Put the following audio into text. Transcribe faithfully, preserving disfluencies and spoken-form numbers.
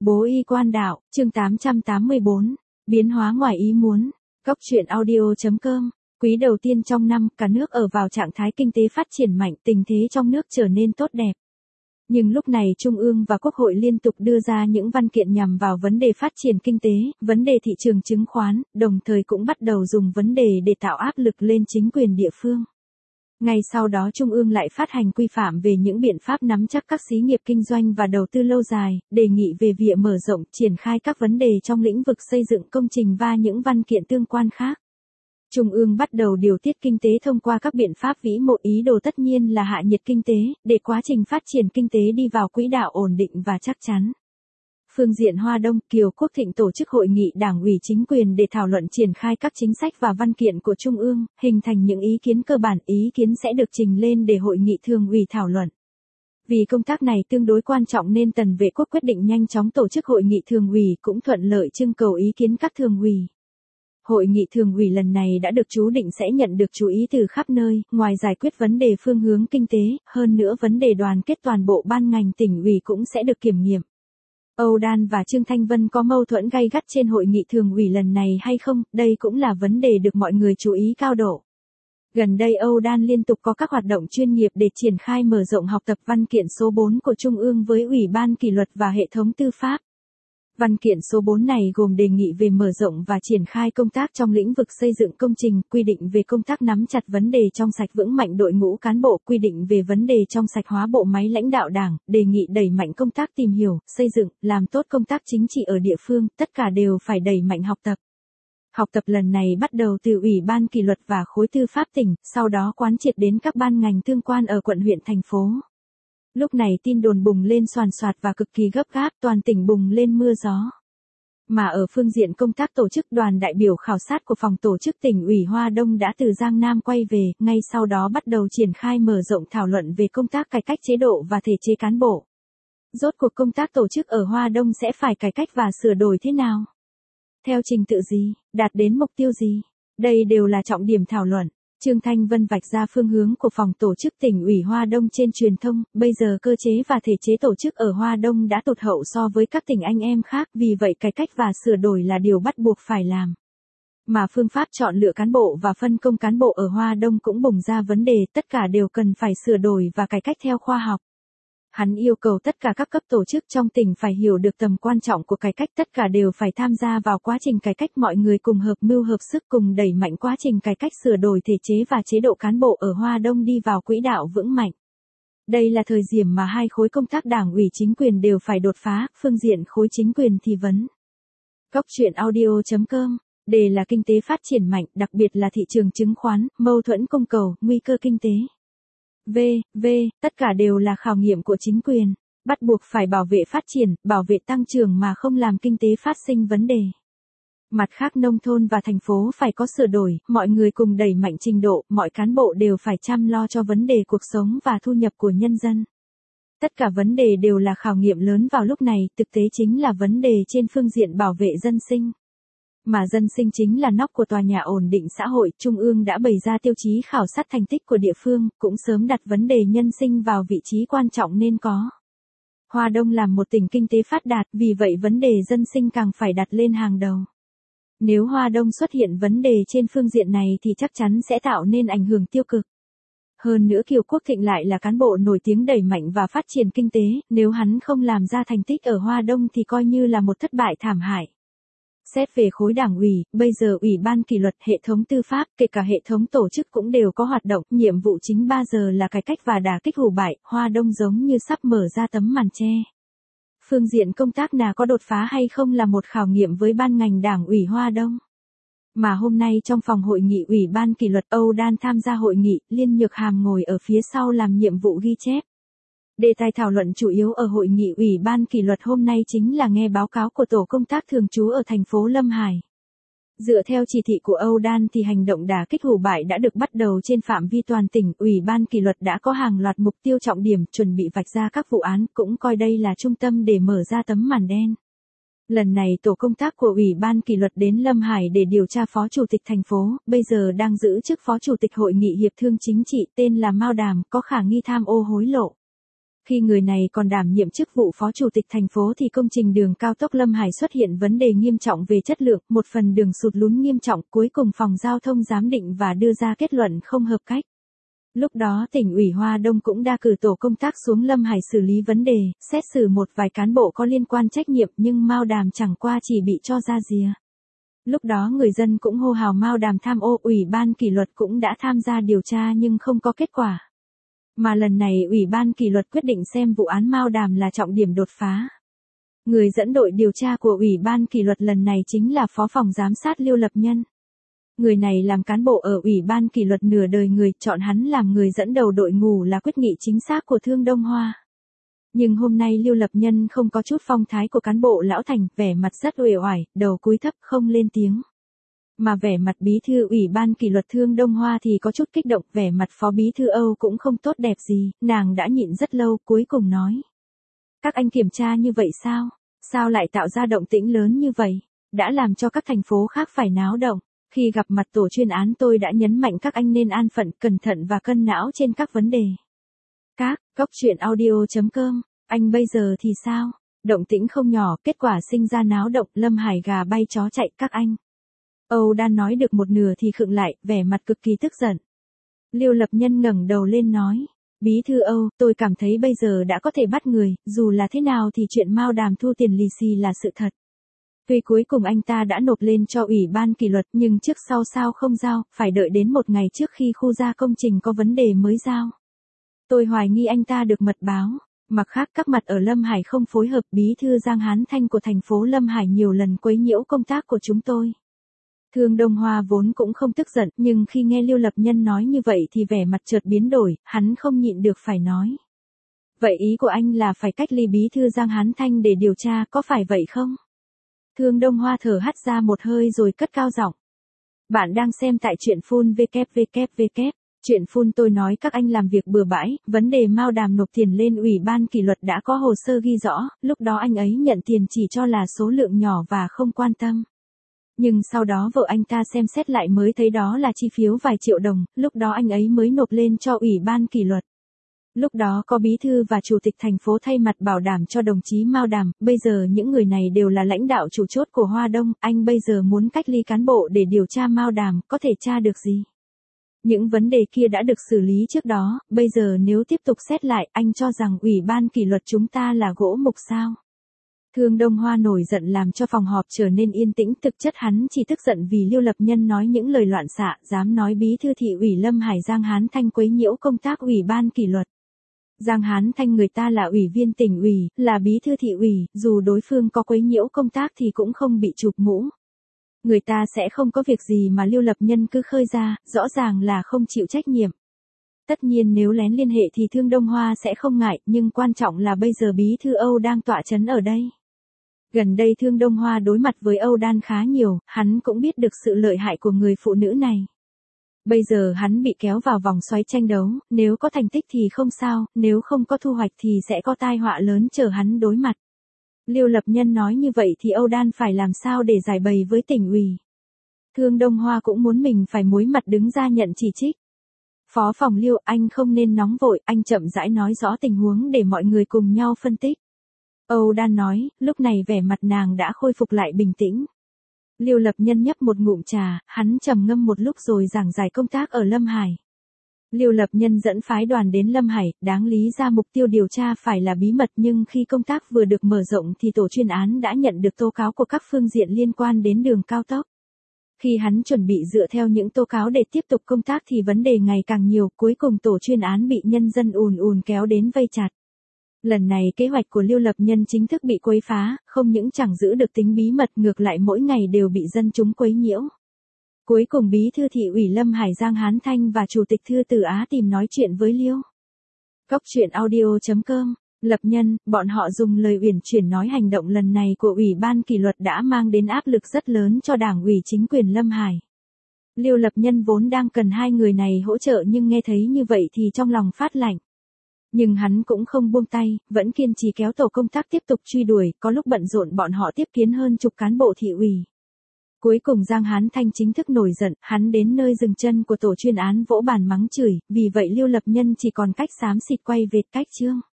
Bố y quan đạo, chương tám trăm tám mươi bốn, biến hóa ngoài ý muốn. Cốc truyện audio chấm com. Quý đầu tiên trong năm, cả nước ở vào trạng thái kinh tế phát triển mạnh, tình thế trong nước trở nên tốt đẹp. Nhưng lúc này Trung ương và Quốc hội liên tục đưa ra những văn kiện nhằm vào vấn đề phát triển kinh tế, vấn đề thị trường chứng khoán, đồng thời cũng bắt đầu dùng vấn đề để tạo áp lực lên chính quyền địa phương. Ngay sau đó Trung ương lại phát hành quy phạm về những biện pháp nắm chắc các xí nghiệp kinh doanh và đầu tư lâu dài, đề nghị về việc mở rộng, triển khai các vấn đề trong lĩnh vực xây dựng công trình và những văn kiện tương quan khác. Trung ương bắt đầu điều tiết kinh tế thông qua các biện pháp vĩ mô, ý đồ tất nhiên là hạ nhiệt kinh tế, để quá trình phát triển kinh tế đi vào quỹ đạo ổn định và chắc chắn. Phương diện Hoa Đông, Kiều Quốc Thịnh tổ chức hội nghị Đảng ủy chính quyền để thảo luận triển khai các chính sách và văn kiện của Trung ương, hình thành những ý kiến cơ bản, ý kiến sẽ được trình lên để hội nghị thường ủy thảo luận. Vì công tác này tương đối quan trọng nên Tần Vệ Quốc quyết định nhanh chóng tổ chức hội nghị thường ủy, cũng thuận lợi trưng cầu ý kiến các thường ủy. Hội nghị thường ủy lần này đã được chú định sẽ nhận được chú ý từ khắp nơi, ngoài giải quyết vấn đề phương hướng kinh tế, hơn nữa vấn đề đoàn kết toàn bộ ban ngành tỉnh ủy cũng sẽ được kiểm nghiệm. Âu Đan và Trương Thanh Vân có mâu thuẫn gay gắt trên hội nghị thường ủy lần này hay không, đây cũng là vấn đề được mọi người chú ý cao độ. Gần đây Âu Đan liên tục có các hoạt động chuyên nghiệp để triển khai mở rộng học tập văn kiện số bốn của Trung ương với Ủy ban Kỷ luật và Hệ thống Tư pháp. Văn kiện số bốn này gồm đề nghị về mở rộng và triển khai công tác trong lĩnh vực xây dựng công trình, quy định về công tác nắm chặt vấn đề trong sạch vững mạnh đội ngũ cán bộ, quy định về vấn đề trong sạch hóa bộ máy lãnh đạo Đảng, đề nghị đẩy mạnh công tác tìm hiểu, xây dựng, làm tốt công tác chính trị ở địa phương, tất cả đều phải đẩy mạnh học tập. Học tập lần này bắt đầu từ Ủy ban Kỷ luật và khối tư pháp tỉnh, sau đó quán triệt đến các ban ngành tương quan ở quận huyện thành phố. Lúc này tin đồn bùng lên xoàn xoạt và cực kỳ gấp gáp, toàn tỉnh bùng lên mưa gió. Mà ở phương diện công tác tổ chức, đoàn đại biểu khảo sát của phòng tổ chức tỉnh ủy Hoa Đông đã từ Giang Nam quay về, ngay sau đó bắt đầu triển khai mở rộng thảo luận về công tác cải cách chế độ và thể chế cán bộ. Rốt cuộc công tác tổ chức ở Hoa Đông sẽ phải cải cách và sửa đổi thế nào? Theo trình tự gì? Đạt đến mục tiêu gì? Đây đều là trọng điểm thảo luận. Trương Thanh Vân vạch ra phương hướng của phòng tổ chức tỉnh ủy Hoa Đông trên truyền thông, bây giờ cơ chế và thể chế tổ chức ở Hoa Đông đã tụt hậu so với các tỉnh anh em khác, vì vậy cải cách và sửa đổi là điều bắt buộc phải làm. Mà phương pháp chọn lựa cán bộ và phân công cán bộ ở Hoa Đông cũng bùng ra vấn đề, tất cả đều cần phải sửa đổi và cải cách theo khoa học. Hắn yêu cầu tất cả các cấp tổ chức trong tỉnh phải hiểu được tầm quan trọng của cải cách, tất cả đều phải tham gia vào quá trình cải cách, mọi người cùng hợp mưu hợp sức cùng đẩy mạnh quá trình cải cách sửa đổi thể chế và chế độ cán bộ ở Hoa Đông đi vào quỹ đạo vững mạnh. Đây là thời điểm mà hai khối công tác đảng ủy chính quyền đều phải đột phá, phương diện khối chính quyền thì vấn. Cốc truyện audio chấm com, đề là kinh tế phát triển mạnh, đặc biệt là thị trường chứng khoán, mâu thuẫn cung cầu, nguy cơ kinh tế. V, V, tất cả đều là khảo nghiệm của chính quyền, bắt buộc phải bảo vệ phát triển, bảo vệ tăng trưởng mà không làm kinh tế phát sinh vấn đề. Mặt khác nông thôn và thành phố phải có sửa đổi, mọi người cùng đẩy mạnh trình độ, mọi cán bộ đều phải chăm lo cho vấn đề cuộc sống và thu nhập của nhân dân. Tất cả vấn đề đều là khảo nghiệm lớn vào lúc này, thực tế chính là vấn đề trên phương diện bảo vệ dân sinh. Mà dân sinh chính là nóc của tòa nhà ổn định xã hội, Trung ương đã bày ra tiêu chí khảo sát thành tích của địa phương, cũng sớm đặt vấn đề nhân sinh vào vị trí quan trọng nên có. Hoa Đông làm một tỉnh kinh tế phát đạt, vì vậy vấn đề dân sinh càng phải đặt lên hàng đầu. Nếu Hoa Đông xuất hiện vấn đề trên phương diện này thì chắc chắn sẽ tạo nên ảnh hưởng tiêu cực. Hơn nữa Kiều Quốc Thịnh lại là cán bộ nổi tiếng đẩy mạnh và phát triển kinh tế, nếu hắn không làm ra thành tích ở Hoa Đông thì coi như là một thất bại thảm hại. Xét về khối đảng ủy, bây giờ Ủy ban Kỷ luật, Hệ thống Tư pháp, kể cả hệ thống tổ chức cũng đều có hoạt động, nhiệm vụ chính ba giờ là cải cách và đả kích hủ bại, Hoa Đông giống như sắp mở ra tấm màn che. Phương diện công tác nào có đột phá hay không là một khảo nghiệm với ban ngành đảng ủy Hoa Đông. Mà hôm nay trong phòng hội nghị Ủy ban Kỷ luật, Âu Đan tham gia hội nghị, Liên Nhược Hàm ngồi ở phía sau làm nhiệm vụ ghi chép. Đề tài thảo luận chủ yếu ở hội nghị Ủy ban Kỷ luật hôm nay chính là nghe báo cáo của tổ công tác thường trú ở thành phố Lâm Hải. Dựa theo chỉ thị của Âu Đan thì hành động đả kích hủ bại đã được bắt đầu trên phạm vi toàn tỉnh, Ủy ban Kỷ luật đã có hàng loạt mục tiêu trọng điểm, chuẩn bị vạch ra các vụ án, cũng coi đây là trung tâm để mở ra tấm màn đen. Lần này tổ công tác của Ủy ban Kỷ luật đến Lâm Hải để điều tra Phó Chủ tịch thành phố, bây giờ đang giữ chức Phó Chủ tịch Hội nghị Hiệp thương Chính trị, tên là Mao Đàm, có khả nghi tham ô hối lộ. Khi người này còn đảm nhiệm chức vụ phó chủ tịch thành phố thì công trình đường cao tốc Lâm Hải xuất hiện vấn đề nghiêm trọng về chất lượng, một phần đường sụt lún nghiêm trọng, cuối cùng phòng giao thông giám định và đưa ra kết luận không hợp cách. Lúc đó tỉnh ủy Hoa Đông cũng đã cử tổ công tác xuống Lâm Hải xử lý vấn đề, xét xử một vài cán bộ có liên quan trách nhiệm nhưng Mao Đàm chẳng qua chỉ bị cho ra rìa. Lúc đó người dân cũng hô hào Mao Đàm tham ô, ủy ban kỷ luật cũng đã tham gia điều tra nhưng không có kết quả. Mà lần này ủy ban kỷ luật quyết định xem vụ án Mao Đàm là trọng điểm đột phá. Người dẫn đội điều tra của ủy ban kỷ luật lần này chính là phó phòng giám sát Liêu Lập Nhân. Người này làm cán bộ ở ủy ban kỷ luật nửa đời người, chọn hắn làm người dẫn đầu đội ngũ là quyết nghị chính xác của Thương Đông Hoa. Nhưng hôm nay Liêu Lập Nhân không có chút phong thái của cán bộ lão thành, vẻ mặt rất uể oải, đầu cúi thấp không lên tiếng. Mà vẻ mặt bí thư ủy ban kỷ luật Thương Đông Hoa thì có chút kích động, vẻ mặt phó bí thư Âu cũng không tốt đẹp gì, nàng đã nhịn rất lâu, cuối cùng nói. Các anh kiểm tra như vậy sao? Sao lại tạo ra động tĩnh lớn như vậy? Đã làm cho các thành phố khác phải náo động. Khi gặp mặt tổ chuyên án tôi đã nhấn mạnh các anh nên an phận, cẩn thận và cân não trên các vấn đề. Các, góc chuyện audio chấm com, anh bây giờ thì sao? Động tĩnh không nhỏ, kết quả sinh ra náo động, Lâm Hải gà bay chó chạy các anh. Âu Đan nói được một nửa thì khựng lại, vẻ mặt cực kỳ tức giận. Liêu Lập Nhân ngẩng đầu lên nói, bí thư Âu, tôi cảm thấy bây giờ đã có thể bắt người, dù là thế nào thì chuyện Mao Đàm thu tiền lì xì là sự thật. Tuy cuối cùng anh ta đã nộp lên cho ủy ban kỷ luật nhưng trước sau sao không giao, phải đợi đến một ngày trước khi khu gia công trình có vấn đề mới giao. Tôi hoài nghi anh ta được mật báo. Mặt khác các mặt ở Lâm Hải không phối hợp, bí thư Giang Hán Thanh của thành phố Lâm Hải nhiều lần quấy nhiễu công tác của chúng tôi. Thương Đông Hoa vốn cũng không tức giận, nhưng khi nghe Liêu Lập Nhân nói như vậy thì vẻ mặt chợt biến đổi, hắn không nhịn được phải nói. Vậy ý của anh là phải cách ly bí thư Giang Hán Thanh để điều tra, có phải vậy không? Thương Đông Hoa thở hắt ra một hơi rồi cất cao giọng. Bạn đang xem tại truyện phun www. Chuyện phun tôi nói các anh làm việc bừa bãi, vấn đề Mao Đàm nộp tiền lên ủy ban kỷ luật đã có hồ sơ ghi rõ, lúc đó anh ấy nhận tiền chỉ cho là số lượng nhỏ và không quan tâm. Nhưng sau đó vợ anh ta xem xét lại mới thấy đó là chi phiếu vài triệu đồng, lúc đó anh ấy mới nộp lên cho ủy ban kỷ luật. Lúc đó có bí thư và chủ tịch thành phố thay mặt bảo đảm cho đồng chí Mao Đàm, bây giờ những người này đều là lãnh đạo chủ chốt của Hoa Đông, anh bây giờ muốn cách ly cán bộ để điều tra Mao Đàm, có thể tra được gì? Những vấn đề kia đã được xử lý trước đó, bây giờ nếu tiếp tục xét lại, anh cho rằng ủy ban kỷ luật chúng ta là gỗ mục sao? Thương Đông Hoa nổi giận làm cho phòng họp trở nên yên tĩnh, thực chất hắn chỉ tức giận vì Liêu Lập Nhân nói những lời loạn xạ, dám nói bí thư thị ủy Lâm Hải Giang Hán Thanh quấy nhiễu công tác ủy ban kỷ luật. Giang Hán Thanh người ta là ủy viên tỉnh ủy, là bí thư thị ủy, dù đối phương có quấy nhiễu công tác thì cũng không bị chụp mũ. Người ta sẽ không có việc gì mà Liêu Lập Nhân cứ khơi ra, rõ ràng là không chịu trách nhiệm. Tất nhiên nếu lén liên hệ thì Thương Đông Hoa sẽ không ngại, nhưng quan trọng là bây giờ bí thư Âu đang tọa chấn ở đây. Gần đây Thương Đông Hoa đối mặt với Âu Đan khá nhiều, hắn cũng biết được sự lợi hại của người phụ nữ này. Bây giờ hắn bị kéo vào vòng xoáy tranh đấu, nếu có thành tích thì không sao, nếu không có thu hoạch thì sẽ có tai họa lớn chờ hắn đối mặt. Liêu Lập Nhân nói như vậy thì Âu Đan phải làm sao để giải bày với tỉnh ủy. Thương Đông Hoa cũng muốn mình phải muối mặt đứng ra nhận chỉ trích. Phó phòng Liêu, anh không nên nóng vội, anh chậm rãi nói rõ tình huống để mọi người cùng nhau phân tích. Âu Đan nói, lúc này vẻ mặt nàng đã khôi phục lại bình tĩnh. Liêu Lập Nhân nhấp một ngụm trà, hắn trầm ngâm một lúc rồi giảng giải công tác ở Lâm Hải. Liêu Lập Nhân dẫn phái đoàn đến Lâm Hải, đáng lý ra mục tiêu điều tra phải là bí mật nhưng khi công tác vừa được mở rộng thì tổ chuyên án đã nhận được tố cáo của các phương diện liên quan đến đường cao tốc. Khi hắn chuẩn bị dựa theo những tố cáo để tiếp tục công tác thì vấn đề ngày càng nhiều, cuối cùng tổ chuyên án bị nhân dân ùn ùn kéo đến vây chặt. Lần này kế hoạch của Liêu Lập Nhân chính thức bị quấy phá, không những chẳng giữ được tính bí mật ngược lại mỗi ngày đều bị dân chúng quấy nhiễu. Cuối cùng bí thư thị ủy Lâm Hải Giang Hán Thanh và chủ tịch thư Từ Á tìm nói chuyện với Liêu. Góc chuyện audio chấm com, Lập Nhân, bọn họ dùng lời uyển chuyển nói hành động lần này của ủy ban kỷ luật đã mang đến áp lực rất lớn cho đảng ủy chính quyền Lâm Hải. Liêu Lập Nhân vốn đang cần hai người này hỗ trợ nhưng nghe thấy như vậy thì trong lòng phát lạnh. Nhưng hắn cũng không buông tay, vẫn kiên trì kéo tổ công tác tiếp tục truy đuổi, có lúc bận rộn bọn họ tiếp kiến hơn chục cán bộ thị ủy. Cuối cùng Giang Hán Thanh chính thức nổi giận, hắn đến nơi dừng chân của tổ chuyên án vỗ bàn mắng chửi, vì vậy Liêu Lập Nhân chỉ còn cách xám xịt quay vệt cách chương.